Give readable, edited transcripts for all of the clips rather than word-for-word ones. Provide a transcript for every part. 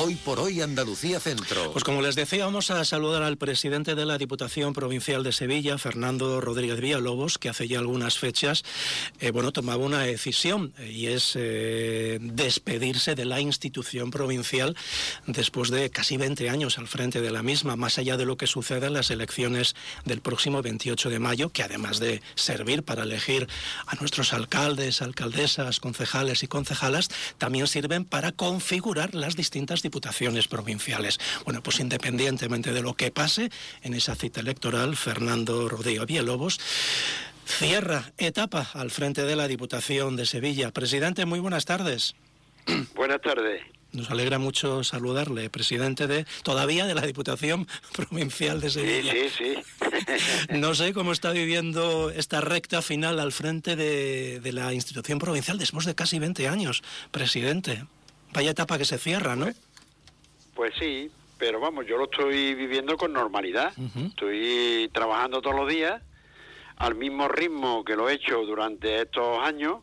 Hoy por hoy Andalucía Centro. Pues como les decía, vamos a saludar al presidente de la Diputación Provincial de Sevilla, Fernando Rodríguez Villalobos, que hace ya algunas fechas, tomaba una decisión, y es despedirse de la institución provincial después de casi 20 años al frente de la misma, más allá de lo que suceda en las elecciones del próximo 28 de mayo, que además de servir para elegir a nuestros alcaldes, alcaldesas, concejales y concejalas, también sirven para configurar las distintas diputaciones provinciales. Bueno, pues independientemente de lo que pase en esa cita electoral, Fernando Rodríguez Villalobos cierra etapa al frente de la Diputación de Sevilla. Presidente, muy buenas tardes. Buenas tardes. Nos alegra mucho saludarle, presidente todavía de la Diputación Provincial de Sevilla. Sí. No sé cómo está viviendo esta recta final al frente de la institución provincial después de casi 20 años, presidente. Vaya etapa que se cierra, ¿no? Pues sí, pero vamos, yo lo estoy viviendo con normalidad. Estoy trabajando todos los días al mismo ritmo que lo he hecho durante estos años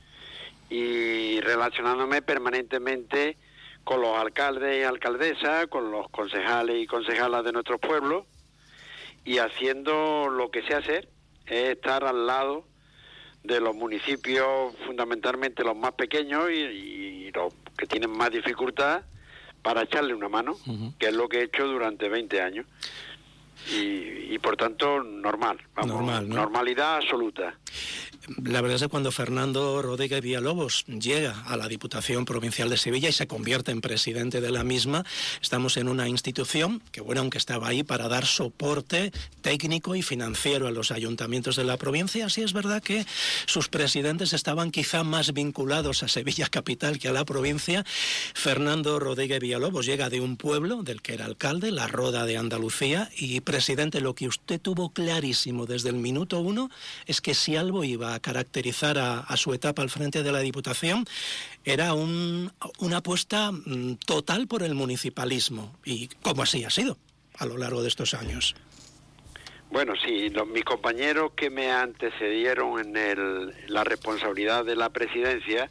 y relacionándome permanentemente con los alcaldes y alcaldesas, con los concejales y concejalas de nuestros pueblos, y haciendo lo que sé hacer, es estar al lado de los municipios, fundamentalmente los más pequeños y los que tienen más dificultad, para echarle una mano, que es lo que he hecho durante 20 años. Y por tanto, normal, ¿no? Normalidad absoluta. La verdad es que cuando Fernando Rodríguez Villalobos llega a la Diputación Provincial de Sevilla y se convierte en presidente de la misma, estamos en una institución que, bueno, aunque estaba ahí para dar soporte técnico y financiero a los ayuntamientos de la provincia, sí es verdad que sus presidentes estaban quizá más vinculados a Sevilla capital que a la provincia. Fernando Rodríguez Villalobos llega de un pueblo del que era alcalde, La Roda de Andalucía, y presidente, lo que usted tuvo clarísimo desde el minuto uno es que si algo iba a caracterizar a su etapa al frente de la Diputación era una apuesta total por el municipalismo, y como así ha sido a lo largo de estos años. Bueno, sí, mis compañeros que me antecedieron en la responsabilidad de la presidencia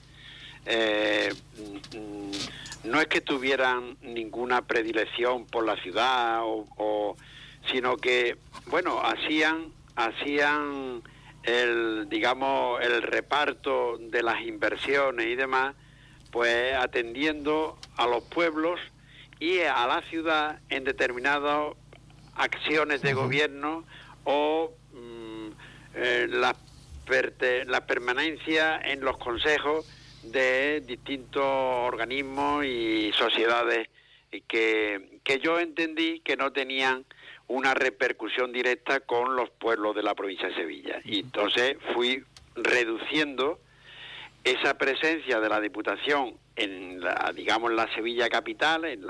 no es que tuvieran ninguna predilección por la ciudad sino que, bueno, hacían el reparto de las inversiones y demás, pues atendiendo a los pueblos y a la ciudad en determinadas acciones de gobierno o la permanencia en los consejos de distintos organismos y sociedades que yo entendí que no tenían una repercusión directa con los pueblos de la provincia de Sevilla. Y entonces fui reduciendo esa presencia de la Diputación en la Sevilla capital, en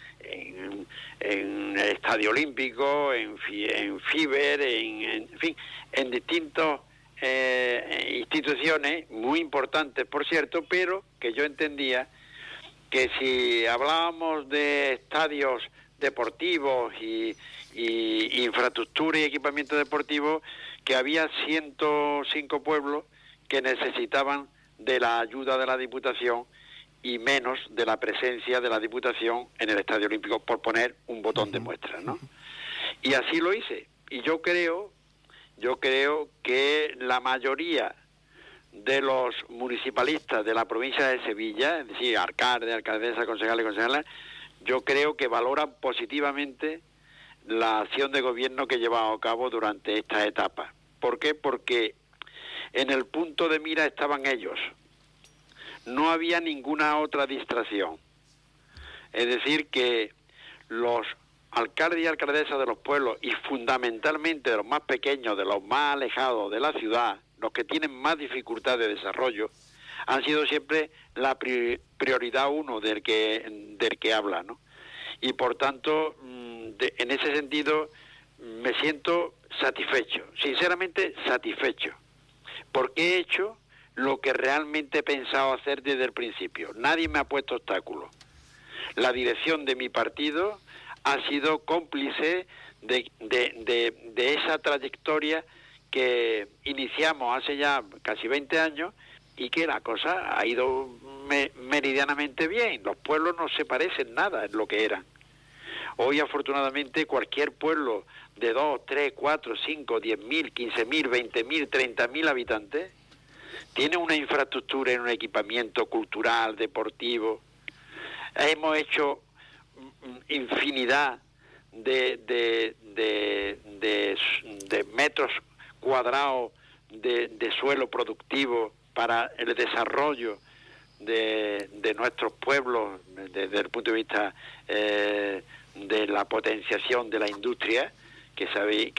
el Estadio Olímpico, en FIBER, en fin, en distintas instituciones muy importantes, por cierto, pero que yo entendía que si hablábamos de estadios deportivos y infraestructura y equipamiento deportivo, que había 105 pueblos que necesitaban de la ayuda de la Diputación y menos de la presencia de la Diputación en el Estadio Olímpico, por poner un botón de muestra, ¿no? Y así lo hice. Y yo creo que la mayoría de los municipalistas de la provincia de Sevilla, es decir, alcaldes, alcaldesas, concejales y concejalas, yo creo que valoran positivamente la acción de gobierno que he llevado a cabo durante esta etapa. ¿Por qué? Porque en el punto de mira estaban ellos. No había ninguna otra distracción. Es decir, que los alcaldes y alcaldesas de los pueblos, y fundamentalmente de los más pequeños, de los más alejados de la ciudad, los que tienen más dificultad de desarrollo, han sido siempre la prioridad uno del que habla, ¿no? Y por tanto, en ese sentido, me siento satisfecho, sinceramente satisfecho, porque he hecho lo que realmente he pensado hacer desde el principio. Nadie me ha puesto obstáculos. La dirección de mi partido ha sido cómplice de esa trayectoria que iniciamos hace ya casi 20 años, y que la cosa ha ido meridianamente bien. Los pueblos no se parecen nada en lo que eran. Hoy, afortunadamente, cualquier pueblo de 2, 3, 4, 5, 10.000, 15.000, 20.000, 30.000 habitantes tiene una infraestructura y un equipamiento cultural, deportivo. Hemos hecho infinidad de metros cuadrados de suelo productivo para el desarrollo de nuestros pueblos desde el punto de vista de la potenciación de la industria, que sabéis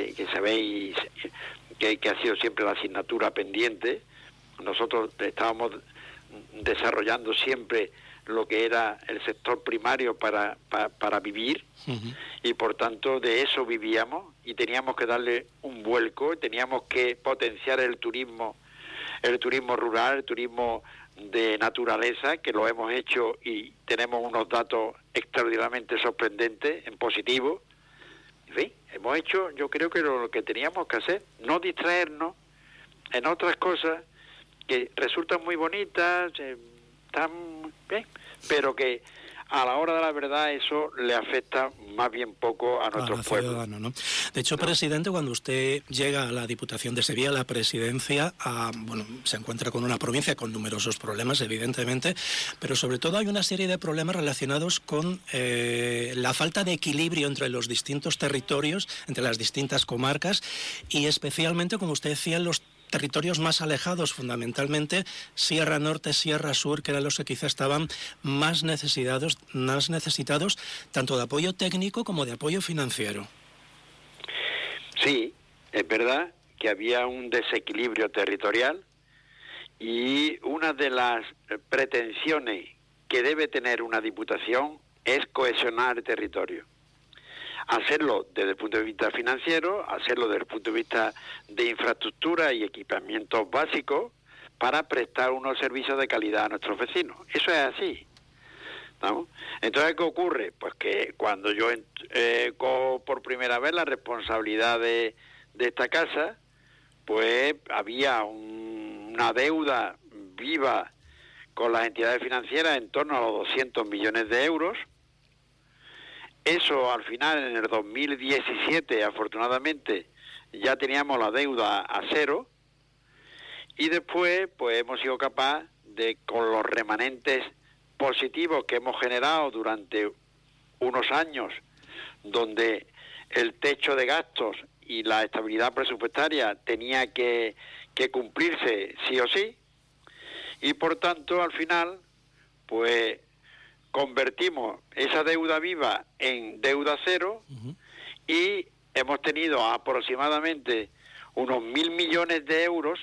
que ha sido siempre la asignatura pendiente. Nosotros estábamos desarrollando siempre lo que era el sector primario para vivir, y por tanto de eso vivíamos, y teníamos que darle un vuelco, teníamos que potenciar el turismo rural, el turismo de naturaleza, que lo hemos hecho y tenemos unos datos extraordinariamente sorprendentes en positivo. En fin, hemos hecho, yo creo que lo que teníamos que hacer, no distraernos en otras cosas que resultan muy bonitas, están bien, pero que a la hora de la verdad eso le afecta más bien poco a nuestros pueblos. ¿No? De hecho, presidente, cuando usted llega a la Diputación de Sevilla, a la presidencia, se encuentra con una provincia con numerosos problemas, evidentemente, pero sobre todo hay una serie de problemas relacionados con la falta de equilibrio entre los distintos territorios, entre las distintas comarcas, y especialmente, como usted decía, los territorios más alejados, fundamentalmente Sierra Norte, Sierra Sur, que eran los que quizá estaban más necesitados tanto de apoyo técnico como de apoyo financiero. Sí, es verdad que había un desequilibrio territorial, y una de las pretensiones que debe tener una diputación es cohesionar el territorio. Hacerlo desde el punto de vista financiero, hacerlo desde el punto de vista de infraestructura y equipamientos básicos para prestar unos servicios de calidad a nuestros vecinos. Eso es así, ¿no? Entonces, ¿qué ocurre? Pues que cuando yo cojo por primera vez la responsabilidad de esta casa, pues había una deuda viva con las entidades financieras en torno a los 200 millones de euros. Eso al final, en el 2017, afortunadamente, ya teníamos la deuda a cero, y después pues hemos sido capaces de, con los remanentes positivos que hemos generado durante unos años, donde el techo de gastos y la estabilidad presupuestaria tenía que cumplirse sí o sí, y por tanto al final pues convertimos esa deuda viva en deuda cero, y hemos tenido aproximadamente unos 1.000 millones de euros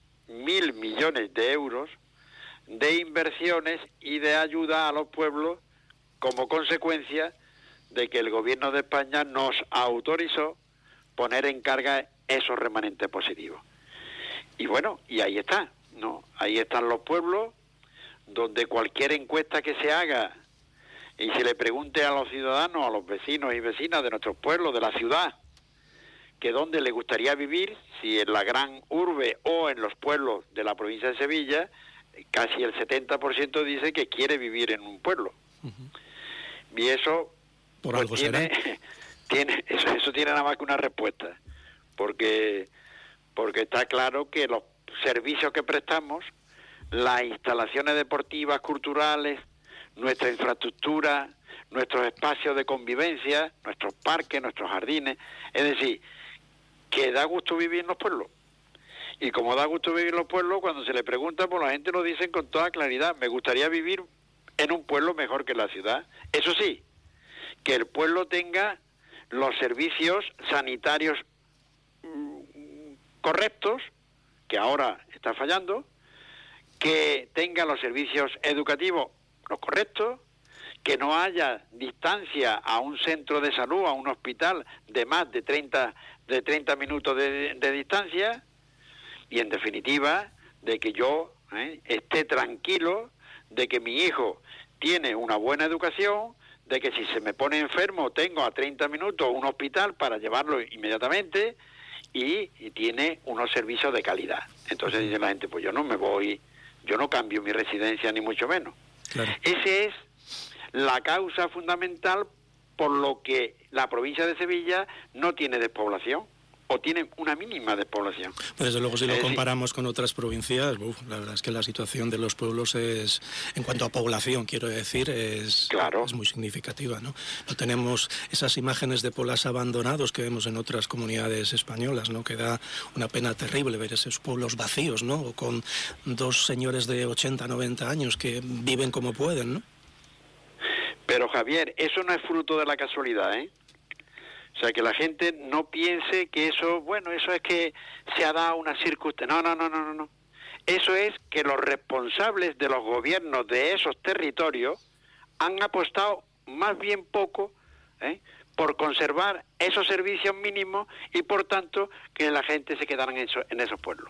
de inversiones y de ayuda a los pueblos como consecuencia de que el gobierno de España nos autorizó poner en carga esos remanentes positivos. Y bueno, y ahí está, ¿no? Ahí están los pueblos, donde cualquier encuesta que se haga y se le pregunte a los ciudadanos, a los vecinos y vecinas de nuestros pueblos, de la ciudad, que dónde les gustaría vivir, si en la gran urbe o en los pueblos de la provincia de Sevilla, casi el 70% dice que quiere vivir en un pueblo. Y eso por pues algo será. Eso tiene nada más que una respuesta, porque está claro que los servicios que prestamos, las instalaciones deportivas, culturales, nuestra infraestructura, nuestros espacios de convivencia, nuestros parques, nuestros jardines, es decir, que da gusto vivir en los pueblos. Y como da gusto vivir en los pueblos, cuando se le pregunta, pues la gente lo dice con toda claridad: me gustaría vivir en un pueblo mejor que la ciudad. Eso sí, que el pueblo tenga los servicios sanitarios correctos, que ahora está fallando, que tenga los servicios educativos los correctos, que no haya distancia a un centro de salud, a un hospital, de más de 30 minutos de distancia, y en definitiva, de que yo esté tranquilo, de que mi hijo tiene una buena educación, de que si se me pone enfermo tengo a 30 minutos un hospital para llevarlo inmediatamente, y tiene unos servicios de calidad. Entonces dice la gente, pues yo no me voy, yo no cambio mi residencia ni mucho menos. Claro. Esa es la causa fundamental por lo que la provincia de Sevilla no tiene despoblación, o tiene una mínima despoblación. Pues desde luego, si lo comparamos con otras provincias, la verdad es que la situación de los pueblos es, en cuanto a población, quiero decir, es muy significativa, ¿no? No tenemos esas imágenes de pueblos abandonados que vemos en otras comunidades españolas, ¿no? Que da una pena terrible ver esos pueblos vacíos, ¿no? O con dos señores de 80, 90 años que viven como pueden, ¿no? Pero Javier, eso no es fruto de la casualidad, ¿eh? O sea, que la gente no piense que eso, bueno, eso es que se ha dado una circunstancia. No. Eso es que los responsables de los gobiernos de esos territorios han apostado más bien poco por conservar esos servicios mínimos y, por tanto, que la gente se quedara en esos pueblos.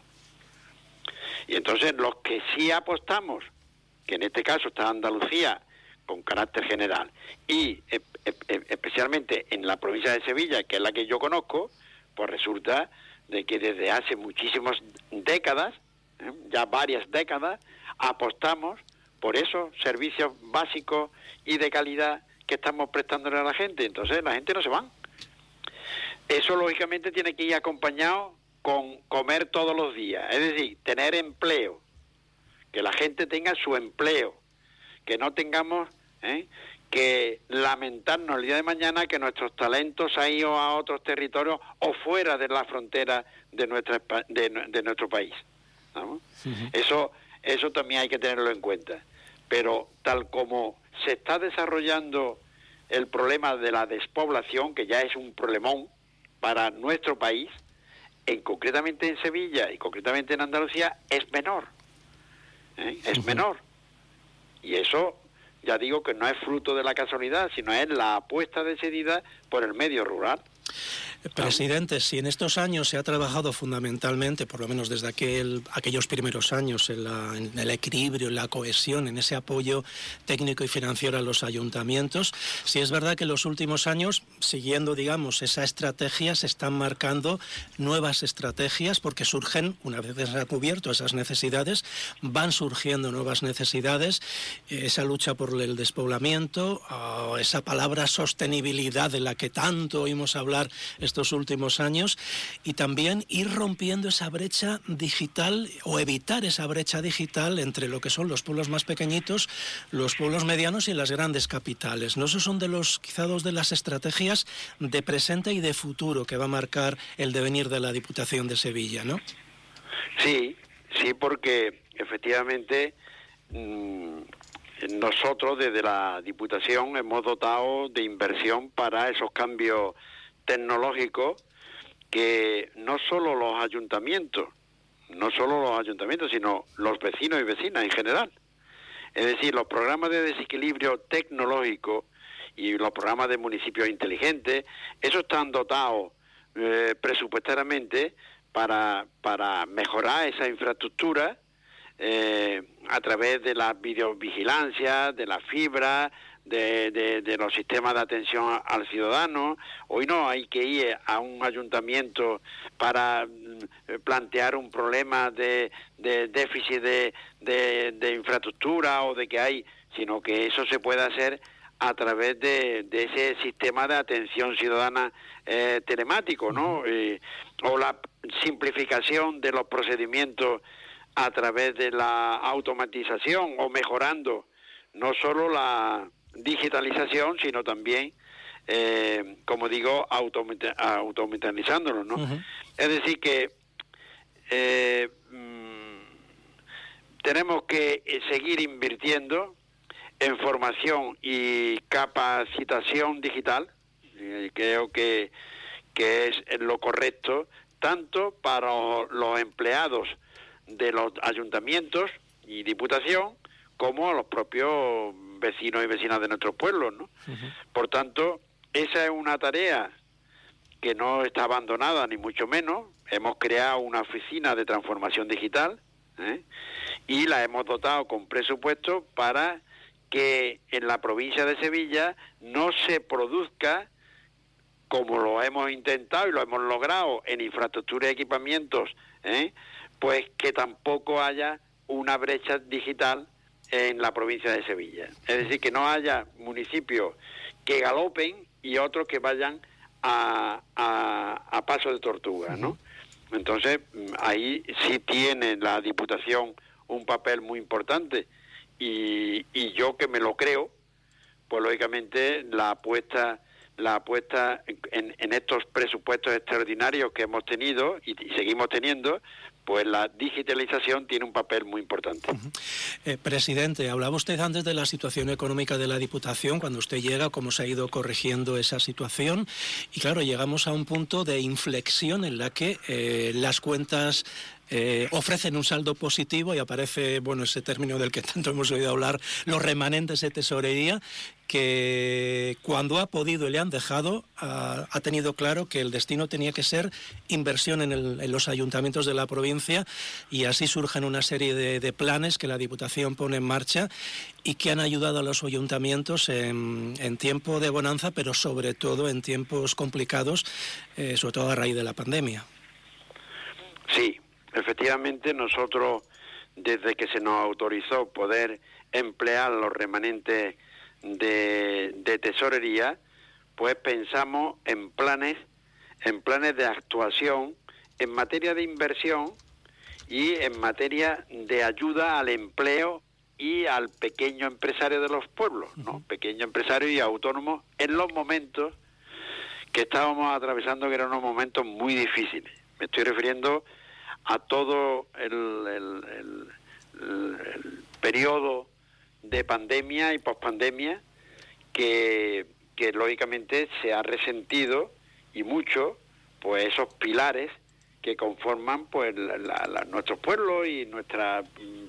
Y entonces los que sí apostamos, que en este caso está Andalucía, con carácter general, y especialmente en la provincia de Sevilla, que es la que yo conozco, pues resulta de que desde hace muchísimas décadas, ya varias décadas, apostamos por esos servicios básicos y de calidad que estamos prestándole a la gente. Entonces la gente no se va. Eso lógicamente tiene que ir acompañado con comer todos los días, es decir, tener empleo, que la gente tenga su empleo, que no tengamos que lamentarnos el día de mañana que nuestros talentos han ido a otros territorios o fuera de la frontera de nuestro país, ¿no? Eso también hay que tenerlo en cuenta. Pero tal como se está desarrollando el problema de la despoblación, que ya es un problemón para nuestro país, concretamente en Sevilla y concretamente en Andalucía, es menor. Es menor. Y eso, ya digo que no es fruto de la casualidad, sino es la apuesta decidida por el medio rural. Presidente, si en estos años se ha trabajado fundamentalmente, por lo menos desde aquellos primeros años, en el equilibrio, en la cohesión, en ese apoyo técnico y financiero a los ayuntamientos, sí es verdad que en los últimos años, siguiendo, digamos, esa estrategia, se están marcando nuevas estrategias, porque surgen, una vez se han cubierto esas necesidades, van surgiendo nuevas necesidades, esa lucha por el despoblamiento, esa palabra sostenibilidad de la que tanto oímos hablar estos últimos años, y también ir rompiendo esa brecha digital o evitar esa brecha digital entre lo que son los pueblos más pequeñitos, los pueblos medianos y las grandes capitales, ¿no? Esos son quizá dos de las estrategias de presente y de futuro que va a marcar el devenir de la Diputación de Sevilla, ¿no? Sí, porque efectivamente nosotros desde la Diputación hemos dotado de inversión para esos cambios tecnológicos que no solo los ayuntamientos, sino los vecinos y vecinas en general. Es decir, los programas de desequilibrio tecnológico y los programas de municipios inteligentes, esos están dotados presupuestariamente para mejorar esa infraestructura a través de la videovigilancia, de la fibra, de los sistemas de atención al ciudadano. Hoy no hay que ir a un ayuntamiento para plantear un problema de déficit de infraestructura o de que hay, sino que eso se puede hacer a través de ese sistema de atención ciudadana telemático, ¿no? O la simplificación de los procedimientos a través de la automatización, o mejorando no solo la digitalización, sino también, como digo, automatizándolo, ¿no? Es decir que tenemos que seguir invirtiendo en formación y capacitación digital. Creo que es lo correcto, tanto para los empleados de los ayuntamientos y diputación, como a los propios vecinos y vecinas de nuestros pueblos, ¿no? Por tanto, esa es una tarea que no está abandonada, ni mucho menos. Hemos creado una oficina de transformación digital, y la hemos dotado con presupuesto para que en la provincia de Sevilla no se produzca como lo hemos intentado y lo hemos logrado en infraestructura y equipamientos, pues que tampoco haya una brecha digital en la provincia de Sevilla. Es decir, que no haya municipios que galopen y otros que vayan a paso de tortuga, ¿no? Entonces, ahí sí tiene la Diputación un papel muy importante y yo que me lo creo, pues lógicamente la apuesta en estos presupuestos extraordinarios que hemos tenido y seguimos teniendo, pues la digitalización tiene un papel muy importante. Presidente, hablaba usted antes de la situación económica de la Diputación, cuando usted llega, cómo se ha ido corrigiendo esa situación, y claro, llegamos a un punto de inflexión en la que las cuentas ofrecen un saldo positivo y aparece, bueno, ese término del que tanto hemos oído hablar, los remanentes de tesorería, que cuando ha podido y le han dejado, ha tenido claro que el destino tenía que ser inversión en los ayuntamientos de la provincia, y así surgen una serie de planes que la Diputación pone en marcha y que han ayudado a los ayuntamientos en tiempo de bonanza, pero sobre todo en tiempos complicados, sobre todo a raíz de la pandemia. Sí. Efectivamente, nosotros, desde que se nos autorizó poder emplear los remanentes de tesorería, pues pensamos en planes de actuación en materia de inversión y en materia de ayuda al empleo y al pequeño empresario de los pueblos, ¿no? Pequeño empresario y autónomo en los momentos que estábamos atravesando, que eran unos momentos muy difíciles. Me estoy refiriendo a todo el periodo de pandemia y pospandemia que lógicamente se ha resentido y mucho, pues esos pilares que conforman pues nuestros pueblos y nuestra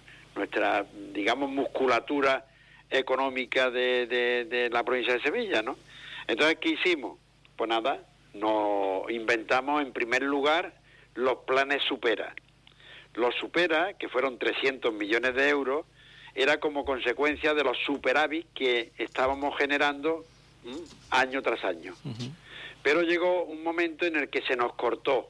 digamos musculatura económica de la provincia de Sevilla, ¿no? Entonces, ¿qué hicimos? Pues nada, nos inventamos en primer lugar los planes Supera. Los Supera, que fueron 300 millones de euros, era como consecuencia de los superávit que estábamos generando año tras año. Pero llegó un momento en el que se nos cortó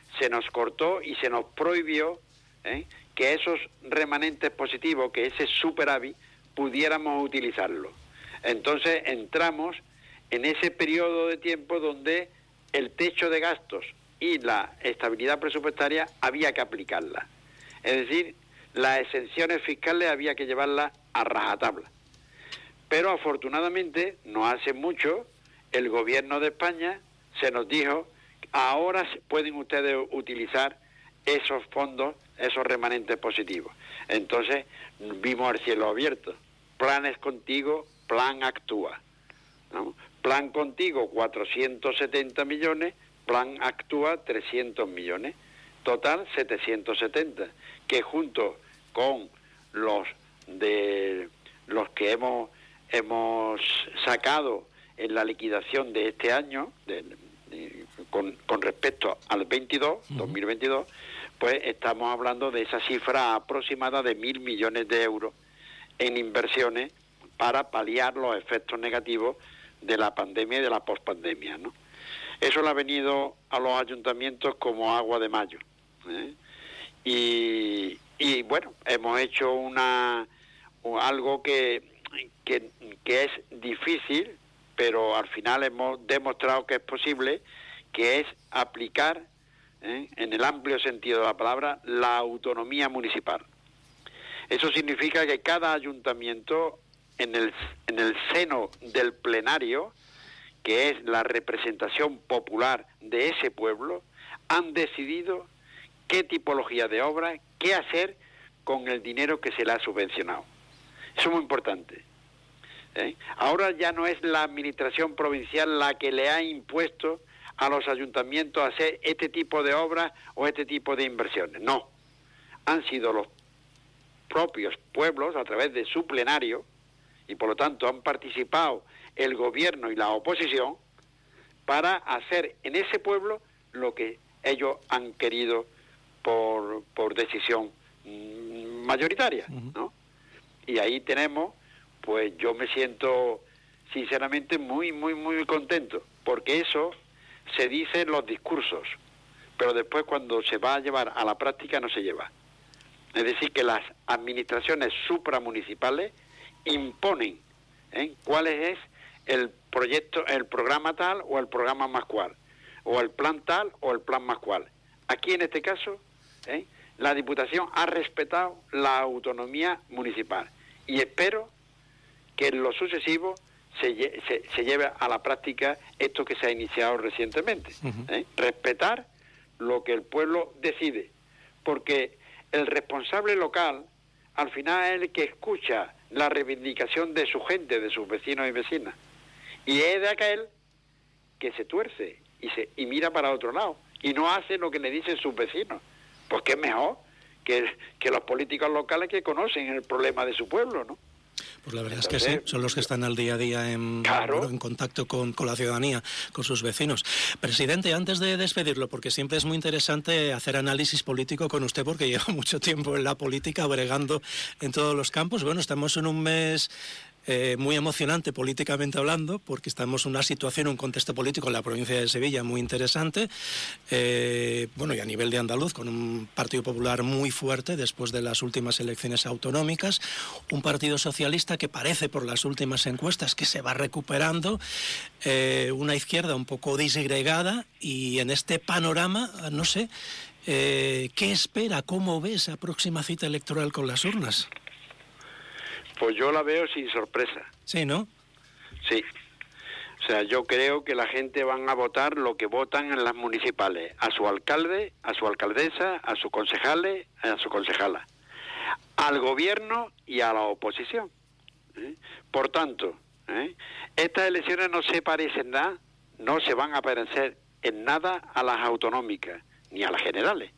y se nos prohibió que esos remanentes positivos, que ese superávit, pudiéramos utilizarlo. Entonces entramos en ese periodo de tiempo donde el techo de gastos y la estabilidad presupuestaria había que aplicarla. Es decir, las exenciones fiscales había que llevarlas a rajatabla. Pero afortunadamente, no hace mucho, el gobierno de España se nos dijo: ahora pueden ustedes utilizar esos fondos, esos remanentes positivos. Entonces vimos el cielo abierto. Planes Contigo, Plan Actúa, ¿no? Plan Contigo, 470 millones, Plan Actúa, 300 millones, total 770, que junto con los que hemos sacado en la liquidación de este año, con respecto al 2022, pues estamos hablando de esa cifra aproximada de 1.000 millones de euros en inversiones para paliar los efectos negativos de la pandemia y de la pospandemia, ¿no? Eso le ha venido a los ayuntamientos como agua de mayo, y bueno, hemos hecho algo que es difícil, pero al final hemos demostrado que es posible, que es aplicar, en el amplio sentido de la palabra, la autonomía municipal. Eso significa que cada ayuntamiento, en el seno del plenario, que es la representación popular de ese pueblo, han decidido qué tipología de obra, qué hacer con el dinero que se le ha subvencionado. Eso es muy importante. Ahora ya no es la administración provincial la que le ha impuesto a los ayuntamientos hacer este tipo de obras o este tipo de inversiones. No, han sido los propios pueblos, a través de su plenario, y por lo tanto han participado el gobierno y la oposición para hacer en ese pueblo lo que ellos han querido por decisión mayoritaria, ¿no? Y ahí tenemos, pues yo me siento sinceramente muy, muy, muy contento, porque eso se dice en los discursos, pero después cuando se va a llevar a la práctica no se lleva. Es decir, que las administraciones supramunicipales imponen cuál es el proyecto, el programa tal o el programa más cual, o el plan tal o el plan más cual. Aquí en este caso, la Diputación ha respetado la autonomía municipal y espero que en lo sucesivo se lleve a la práctica esto que se ha iniciado recientemente. Respetar lo que el pueblo decide, porque el responsable local al final es el que escucha la reivindicación de su gente, de sus vecinos y vecinas, y es de aquel que se tuerce y mira para otro lado y no hace lo que le dicen sus vecinos, porque es mejor que los políticos locales que conocen el problema de su pueblo, ¿no? Pues la verdad es que sí, son los que están al día a día en contacto con la ciudadanía, con sus vecinos. Presidente, antes de despedirlo, porque siempre es muy interesante hacer análisis político con usted, porque lleva mucho tiempo en la política, bregando en todos los campos. Bueno, estamos en un mes muy emocionante políticamente hablando, porque estamos en una situación, un contexto político en la provincia de Sevilla muy interesante, bueno, y a nivel de andaluz, con un Partido Popular muy fuerte después de las últimas elecciones autonómicas, un Partido Socialista que parece por las últimas encuestas que se va recuperando, una izquierda un poco disgregada, y en este panorama, no sé, ¿qué espera? ¿Cómo ve esa próxima cita electoral con las urnas? Pues yo la veo sin sorpresa. Sí, ¿no? Sí. O sea, yo creo que la gente van a votar lo que votan en las municipales, a su alcalde, a su alcaldesa, a sus concejales, a su concejala, al gobierno y a la oposición. Por tanto, estas elecciones no se parecen nada, no se van a parecer en nada a las autonómicas, ni a las generales.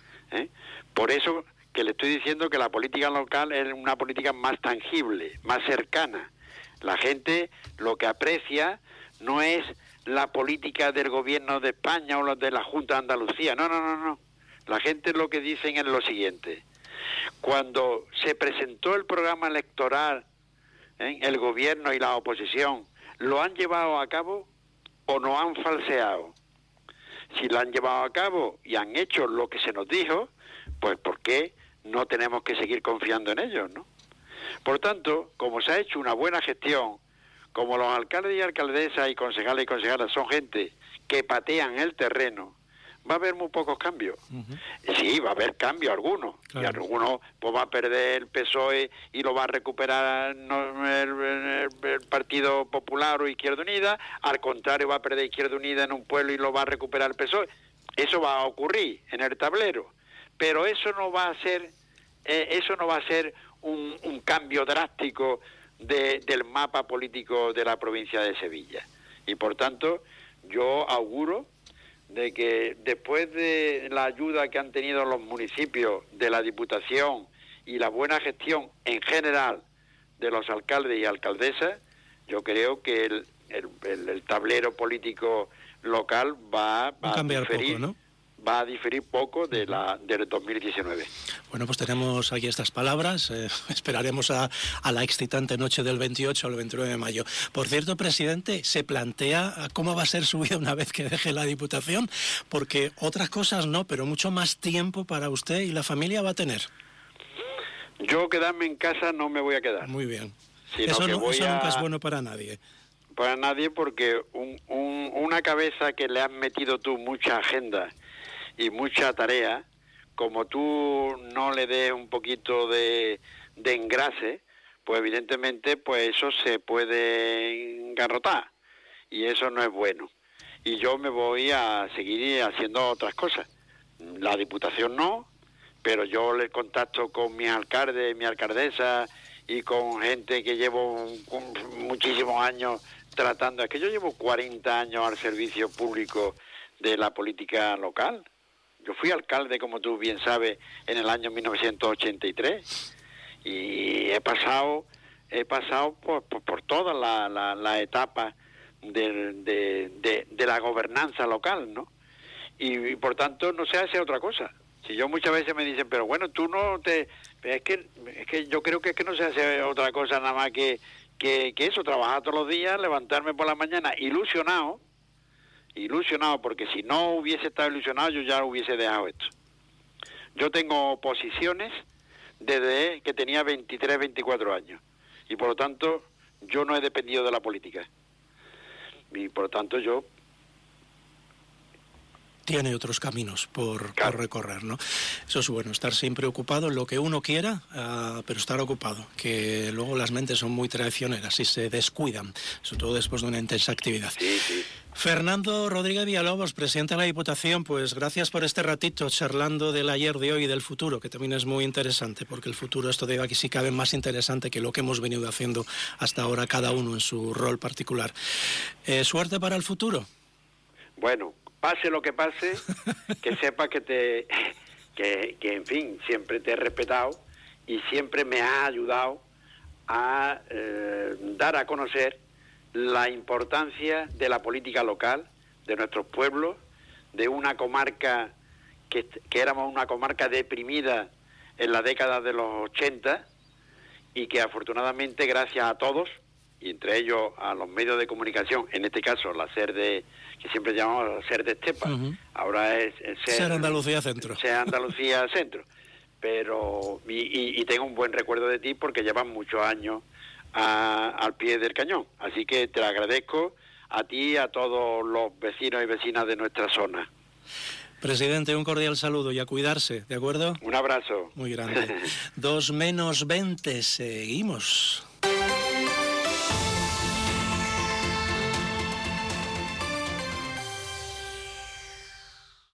Por eso que le estoy diciendo que la política local es una política más tangible, más cercana. La gente lo que aprecia no es la política del gobierno de España o la de la Junta de Andalucía, no. La gente lo que dicen es lo siguiente: cuando se presentó el programa electoral, el gobierno y la oposición, ¿lo han llevado a cabo o no han falseado? Si lo han llevado a cabo y han hecho lo que se nos dijo, pues ¿por qué no tenemos que seguir confiando en ellos, no? Por tanto, como se ha hecho una buena gestión, como los alcaldes y alcaldesas y concejales y concejalas son gente que patean el terreno, va a haber muy pocos cambios. Sí, va a haber cambios algunos, claro. Y algunos pues va a perder el PSOE y lo va a recuperar el Partido Popular o Izquierda Unida, al contrario va a perder Izquierda Unida en un pueblo y lo va a recuperar el PSOE. Eso va a ocurrir en el tablero, pero eso no va a ser un cambio drástico del mapa político de la provincia de Sevilla. Y por tanto, yo auguro de que después de la ayuda que han tenido los municipios de la Diputación y la buena gestión en general de los alcaldes y alcaldesas, yo creo que el tablero político local va a cambiar diferir poco, ¿no? Va a diferir poco del 2019. Bueno, pues tenemos aquí estas palabras. Esperaremos a la excitante noche del 28 al 29 de mayo. Por cierto, presidente, ¿se plantea cómo va a ser su vida una vez que deje la Diputación? Porque otras cosas no, pero mucho más tiempo para usted y la familia va a tener. Yo quedarme en casa no me voy a quedar. Muy bien. Eso nunca es bueno para nadie. Para nadie, porque una cabeza que le has metido tú mucha agenda y mucha tarea, como tú no le des un poquito de engrase, pues evidentemente pues eso se puede engarrotar y eso no es bueno. Y yo me voy a seguir haciendo otras cosas. La Diputación no, pero yo le contacto con mis alcaldes, mi alcaldesa y con gente que llevo muchísimos años tratando. Es que yo llevo 40 años al servicio público de la política local. Yo fui alcalde, como tú bien sabes, en el año 1983 y he pasado por todas las etapas de la gobernanza local, ¿no? Y por tanto no se hace otra cosa. Si yo muchas veces me dicen, pero bueno, tú no te... Es que yo creo que es que no se hace otra cosa nada más que eso, trabajar todos los días, levantarme por la mañana ilusionado ilusionado, porque si no hubiese estado ilusionado yo ya hubiese dejado esto. Yo tengo posiciones desde que tenía 23, 24 años y por lo tanto yo no he dependido de la política y por lo tanto yo... Tiene otros caminos por recorrer, ¿no? Eso es bueno, estar siempre ocupado en lo que uno quiera, pero estar ocupado, que luego las mentes son muy traicioneras y se descuidan, sobre todo después de una intensa actividad. Sí, sí. Fernando Rodríguez Villalobos, presidente de la Diputación, pues gracias por este ratito charlando del ayer, de hoy y del futuro, que también es muy interesante, porque el futuro es todavía aquí sí cabe más interesante que lo que hemos venido haciendo hasta ahora, cada uno en su rol particular. ¿Suerte para el futuro? Bueno, pase lo que pase, que sepa que en fin, siempre te he respetado y siempre me has ayudado a dar a conocer la importancia de la política local, de nuestros pueblos, de una comarca que éramos una comarca deprimida en la década de los 80 y que afortunadamente gracias a todos, y entre ellos a los medios de comunicación, en este caso la SER que siempre llamamos SER de Estepa, ahora es SER Andalucía Centro. SER Andalucía Centro. Pero y tengo un buen recuerdo de ti porque llevas muchos años al pie del cañón. Así que te lo agradezco a ti y a todos los vecinos y vecinas de nuestra zona. Presidente, un cordial saludo y a cuidarse, ¿de acuerdo? Un abrazo. Muy grande. 2 menos 20, seguimos.